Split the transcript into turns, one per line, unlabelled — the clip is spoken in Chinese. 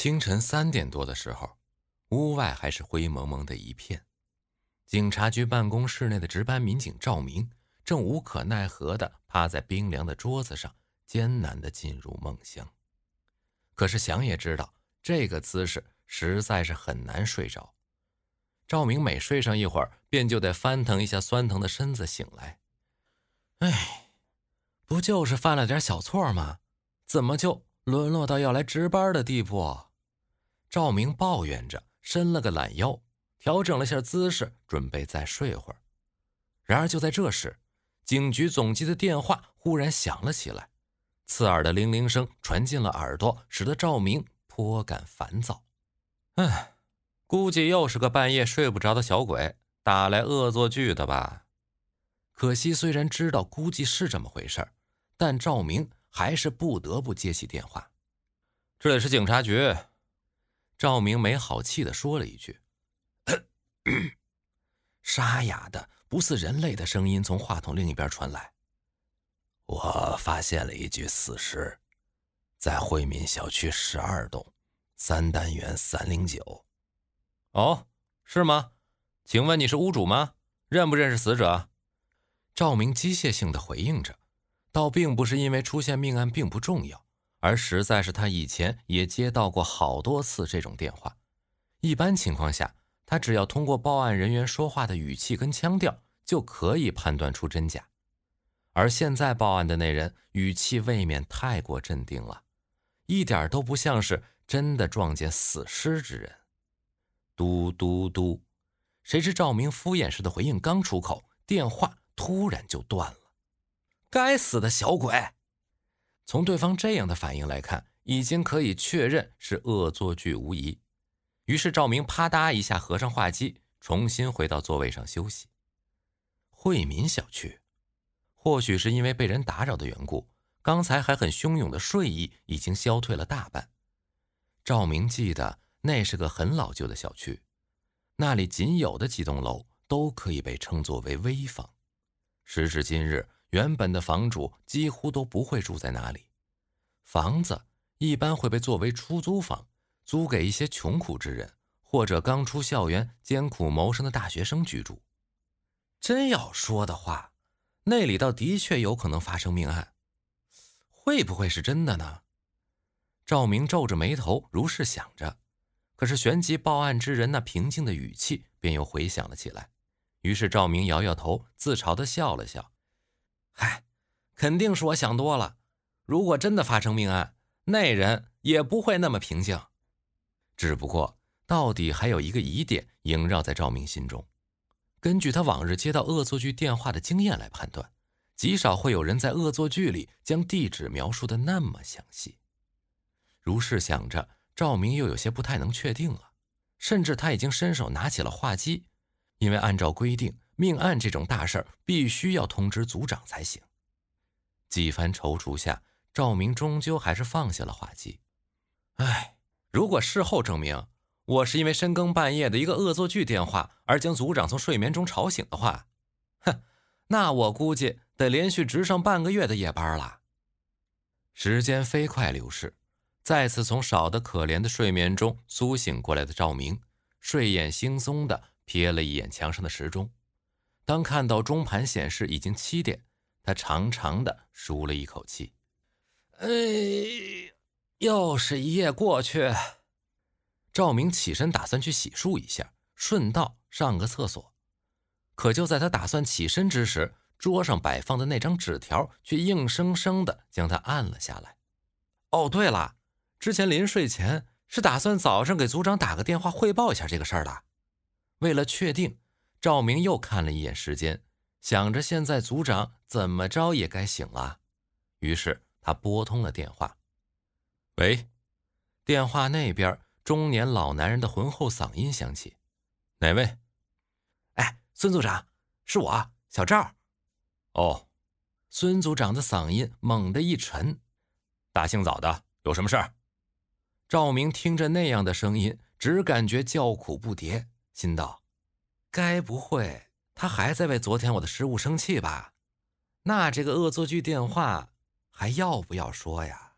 清晨3点多的时候，屋外还是灰蒙蒙的一片。警察局办公室内的值班民警赵明正无可奈何地趴在冰凉的桌子上，艰难地进入梦乡。可是想也知道，这个姿势实在是很难睡着。赵明每睡上一会儿，便就得翻腾一下酸疼的身子醒来。哎，不就是犯了点小错吗？怎么就沦落到要来值班的地步？赵明抱怨着，伸了个懒腰，调整了下姿势，准备再睡会儿。然而就在这时，警局总机的电话忽然响了起来，刺耳的铃铃声传进了耳朵，使得赵明颇感烦躁。估计又是个半夜睡不着的小鬼打来恶作剧的吧。可惜虽然知道估计是这么回事，但赵明还是不得不接起电话。这里是警察局。赵明没好气地说了一句。沙哑的不似人类的声音从话筒另一边传来。我发现了一具死尸，在惠民小区12栋3单元309。哦，是吗？请问你是屋主吗？认不认识死者？赵明机械性地回应着，倒并不是因为出现命案并不重要，而实在是他以前也接到过好多次这种电话。一般情况下，他只要通过报案人员说话的语气跟腔调，就可以判断出真假。而现在报案的那人语气未免太过镇定了，一点都不像是真的撞见死尸之人。嘟嘟嘟，谁知赵明敷衍式的回应刚出口，电话突然就断了。该死的小鬼！从对方这样的反应来看，已经可以确认是恶作剧无疑。于是赵明啪嗒一下合上话机，重新回到座位上休息。惠民小区，或许是因为被人打扰的缘故，刚才还很汹涌的睡意已经消退了大半。赵明记得那是个很老旧的小区，那里仅有的几栋楼都可以被称作为危房。时至今日，原本的房主几乎都不会住在那里，房子一般会被作为出租房，租给一些穷苦之人，或者刚出校园艰苦谋生的大学生居住。真要说的话，那里倒的确有可能发生命案，会不会是真的呢？赵明皱着眉头如是想着，可是旋即报案之人那平静的语气便又回响了起来。于是赵明摇摇头，自嘲地笑了笑。嗨，肯定是我想多了，如果真的发生命案，那人也不会那么平静。只不过到底还有一个疑点萦绕在赵明心中。根据他往日接到恶作剧电话的经验来判断，极少会有人在恶作剧里将地址描述的那么详细。如是想着，赵明又有些不太能确定了，甚至他已经伸手拿起了话机，因为按照规定，命案这种大事必须要通知组长才行。几番踌躇下，赵明终究还是放下了话机。如果事后证明我是因为深更半夜的一个恶作剧电话而将组长从睡眠中吵醒的话，那我估计得连续值上半个月的夜班了。时间飞快流逝，再次从少得可怜的睡眠中苏醒过来的赵明，睡眼惺忪地瞥了一眼墙上的时钟。当看到钟盘显示已经7点，他长长地舒了一口气。又是一夜过去。赵明起身打算去洗漱一下，顺道上个厕所。可就在他打算起身之时，桌上摆放的那张纸条却硬生生地将他按了下来。哦，对了，之前临睡前是打算早上给组长打个电话汇报一下这个事儿的。为了确定，赵明又看了一眼时间，想着现在组长怎么着也该醒了，于是他拨通了电话。喂，电话那边中年老男人的浑厚嗓音响起。哪位？孙组长，是我，小赵。哦，孙组长的嗓音猛地一沉。大清早的，有什么事儿？赵明听着那样的声音，只感觉叫苦不迭，心道：该不会他还在为昨天我的失误生气吧？那这个恶作剧电话还要不要说呀？